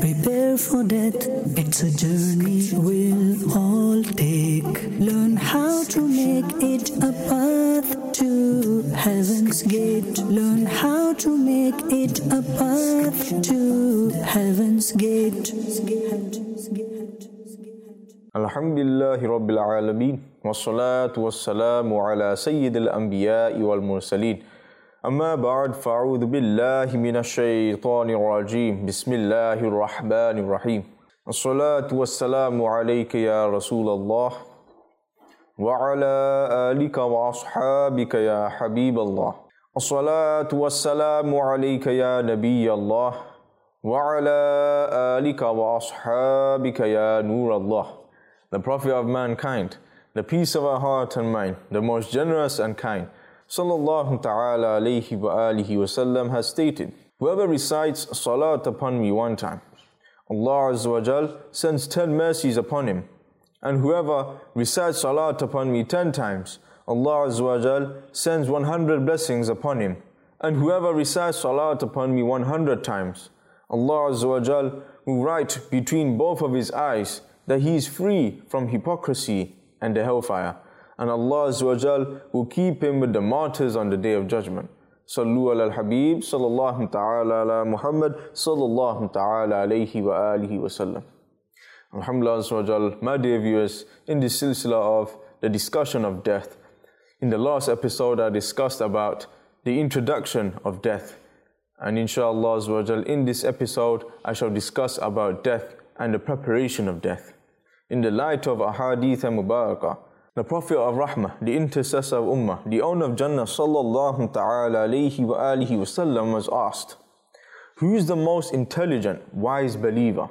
Prepare for death, it's a journey we'll all take. Learn how to make it a path to heaven's gate. Learn how to make it a path to heaven's gate. Alhamdulillahi Rabbil Alameen. Wassalatu wassalamu ala Sayyidil Anbiya'i wal Mursaleen. Amma ba'd, fa'udhu billahi minash shaytanir rajim. Bismillahir rahmanir rahim. As-salatu wassalamu alayka ya Rasulallah wa ala alika wa ashabika ya Habiballah. As-salatu wassalamu alayka ya Nabiyallah wa ala alika wa ashabika ya Nurallah. The Prophet of mankind, the peace of our heart and mind, the most generous and kind, sallallahu ta'ala alayhi wa alihi wa sallam, has stated, whoever recites salat upon me one time, Allah Azza wa Jal sends 10 mercies upon him. And whoever recites salat upon me 10 times, Allah Azza wa Jal sends 100 blessings upon him. And whoever recites salat upon me 100 times, Allah Azza wa Jal will write between both of his eyes that he is free from hypocrisy and the hellfire. And Allah Azza wa Jal will keep him with the martyrs on the Day of Judgment. Sallu ala al-Habib, sallallahu ta'ala ala Muhammad, sallallahu ta'ala alayhi wa alihi wa sallam. Alhamdulillah Azza wa Jal, my dear viewers, in this silsila of the discussion of death, in the last episode I discussed about the introduction of death. And inshallah Azza wa Jal, in this episode I shall discuss about death and the preparation of death. In the light of Ahadith Mubarakah, the Prophet of Rahmah, the intercessor of Ummah, the owner of Jannah, sallallahu ta'ala alayhi wa alihi wa sallam, was asked, who is the most intelligent, wise believer?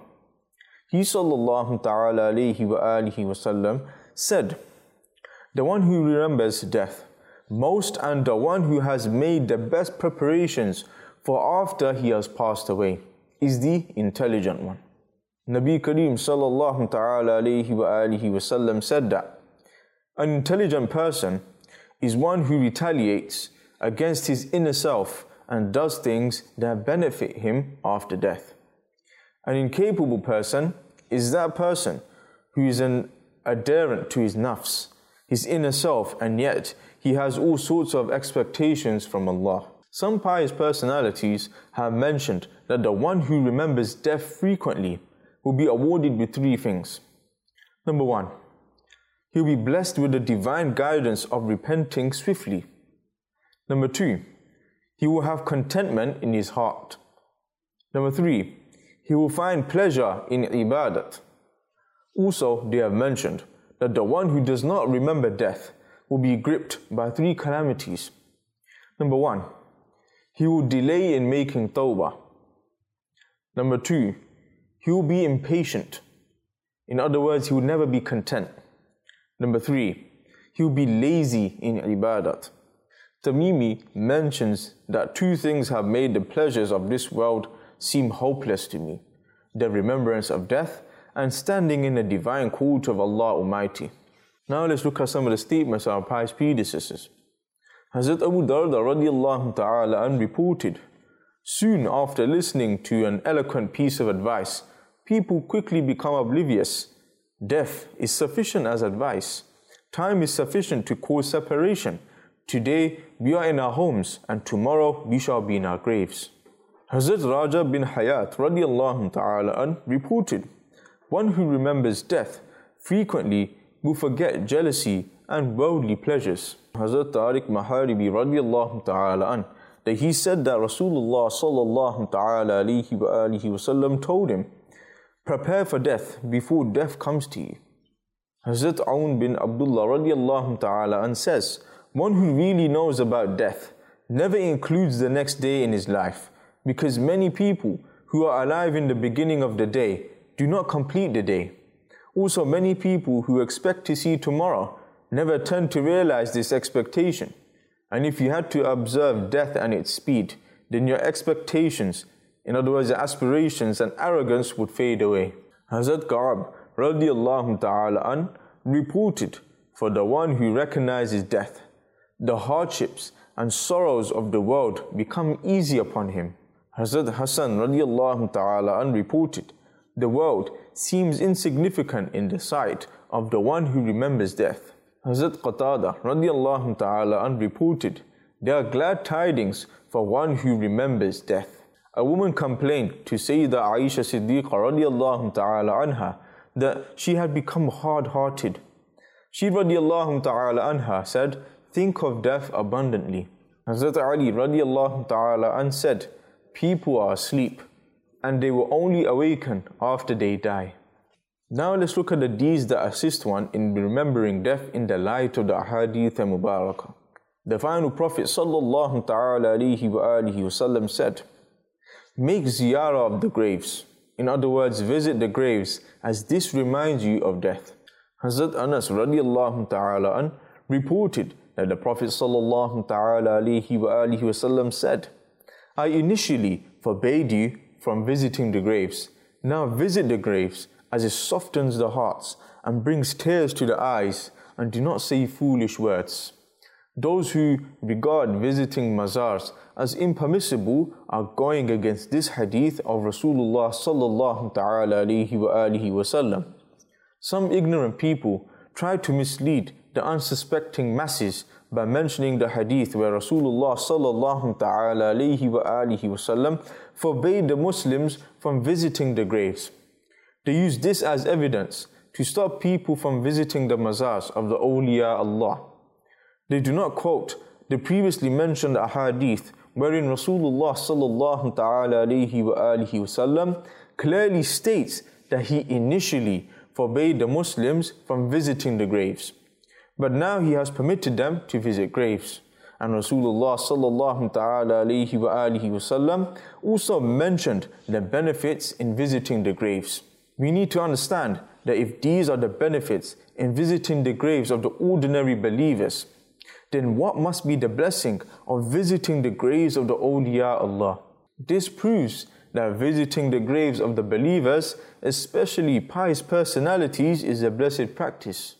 He, sallallahu ta'ala alayhi wa alihi wa sallam, said, the one who remembers death most and the one who has made the best preparations for after he has passed away is the intelligent one. Nabi Kareem sallallahu ta'ala alayhi wa alihi wa sallam said that an intelligent person is one who retaliates against his inner self and does things that benefit him after death. An incapable person is that person who is an adherent to his nafs, his inner self, and yet he has all sorts of expectations from Allah. Some pious personalities have mentioned that the one who remembers death frequently will be awarded with 3 things. Number 1, he will be blessed with the divine guidance of repenting swiftly. Number 2, he will have contentment in his heart. Number 3, he will find pleasure in ibadat. Also, they have mentioned that the one who does not remember death will be gripped by 3 calamities. Number 1, he will delay in making tawbah. Number 2, he will be impatient. In other words, he will never be content. Number 3, he will be lazy in ibadat. Tamimi mentions that 2 things have made the pleasures of this world seem hopeless to me: the remembrance of death and standing in the divine court of Allah Almighty. Now let's look at some of the statements of our pious predecessors. Hazrat Abu Darda radiallahu ta'ala an reported, soon after listening to an eloquent piece of advice, people quickly become oblivious. Death is sufficient as advice. Time is sufficient to cause separation. Today we are in our homes and tomorrow we shall be in our graves. Hazrat Raja bin Hayat radiallahu ta'ala an reported, one who remembers death frequently will forget jealousy and worldly pleasures. Hazrat Tariq Maharibi radiallahu ta'ala an, that he said that Rasulullah sallallahu ta'ala alayhi wa alihi wa sallam told him, prepare for death before death comes to you. Hazrat Aun bin Abdullah radiallahu ta'ala an says, one who really knows about death never includes the next day in his life, because many people who are alive in the beginning of the day do not complete the day. Also, many people who expect to see tomorrow never tend to realize this expectation. And if you had to observe death and its speed, then your expectations, in other words, aspirations and arrogance, would fade away. Hazrat Ka'ab radiallahu ta'ala an reported, for the one who recognizes death, the hardships and sorrows of the world become easy upon him. Hazrat Hassan radiallahu ta'ala an reported the world seems insignificant in the sight of the one who remembers death. Hazrat Qatada radiallahu ta'ala an reported, there are glad tidings for one who remembers death. A woman complained to Sayyidah Aisha Siddiqa radiallahu ta'ala anha that she had become hard-hearted. She radiallahu ta'ala anha said, think of death abundantly. Hazrat Ali radiallahu ta'ala an said, people are asleep and they will only awaken after they die. Now let's look at the deeds that assist one in remembering death in the light of the Ahadith Mubarakah. The final Prophet sallallahu ta'ala alayhi wa alihi wasallam said, make ziyarah of the graves. In other words, visit the graves, as this reminds you of death. Hazrat Anas radiallahu ta'ala an reported that the Prophet sallallahu ta'ala alayhi wa alihi wasallam said, I initially forbade you from visiting the graves. Now visit the graves, as it softens the hearts and brings tears to the eyes, and do not say foolish words. Those who regard visiting mazars as impermissible are going against this hadith of Rasulullah sallallahu ta'ala alayhi wa alihi wasallam. Some ignorant people try to mislead the unsuspecting masses by mentioning the hadith where Rasulullah sallallahu ta'ala alayhi wa alihi wasallam forbade the Muslims from visiting the graves. They use this as evidence to stop people from visiting the mazars of the awliya Allah. They do not quote the previously mentioned ahadith wherein Rasulullah sallallahu ta'ala alayhi wa alihi wasallam clearly states that he initially forbade the Muslims from visiting the graves. But now he has permitted them to visit graves. And Rasulullah sallallahu ta'ala alayhi wa alihi wasallam also mentioned the benefits in visiting the graves. We need to understand that if these are the benefits in visiting the graves of the ordinary believers, then what must be the blessing of visiting the graves of the awliya Allah? This proves that visiting the graves of the believers, especially pious personalities, is a blessed practice.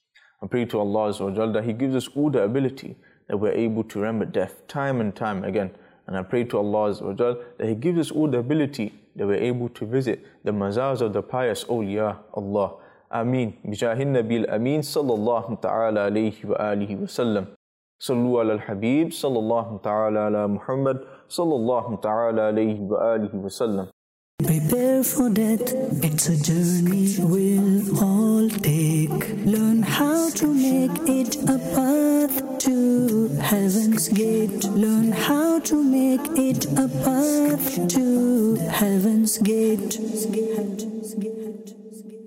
I pray to Allah Azza wa Jalla that He gives us all the ability that we're able to remember death time and time again. And I pray to Allah Azza wa Jalla that He gives us all the ability that we're able to visit the mazars of the pious awliya Allah. Ameen. Bijahin Nabil Ameen sallallahu ta'ala alayhi wa alihi wa sallam. Sallu ala al-Habib sallallahu ta'ala ala Muhammad sallallahu ta'ala alayhi wa alihi wa sallam. Prepare for death, it's a journey we'll all take. Learn how to make it a path to heaven's gate. Learn how to make it a path to heaven's gate.